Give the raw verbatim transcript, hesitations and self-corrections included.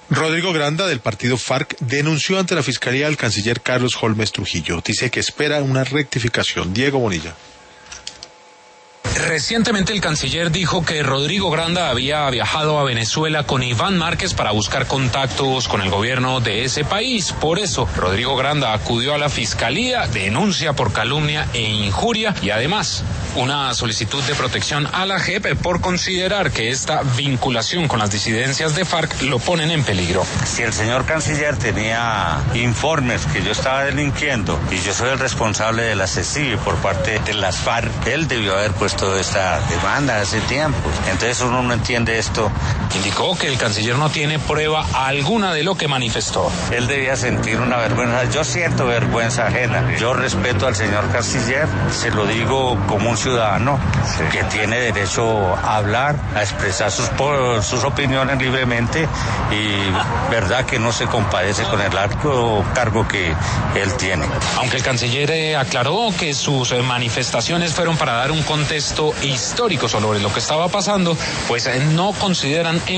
Rodrigo Granda, del partido FARC, denunció ante la Fiscalía al canciller Carlos Holmes Trujillo. Dice que espera una rectificación. Diego Bonilla. Recientemente el canciller dijo que Rodrigo Granda había viajado a Venezuela con Iván Márquez para buscar contactos con el gobierno de ese país. Por eso, Rodrigo Granda acudió a la Fiscalía, denuncia por calumnia e injuria y además una solicitud de protección a la J E P por considerar que esta vinculación con las disidencias de FARC lo ponen en peligro. Si el señor canciller tenía informes que yo estaba delinquiendo y yo soy el responsable de la CECIBE por parte de las FARC, él debió haber puesto esta demanda hace tiempo. Entonces uno no entiende esto. Indicó que el canciller no tiene prueba alguna de lo que manifestó. Él debía sentir una vergüenza. Yo siento vergüenza ajena. Yo respeto al señor canciller, se lo digo como un ciudadano sí. que tiene derecho a hablar, a expresar sus, sus opiniones libremente y verdad que no se compadece con el alto cargo que él tiene. Aunque el canciller eh, aclaró que sus eh, manifestaciones fueron para dar un contexto histórico sobre lo que estaba pasando, pues eh, no consideran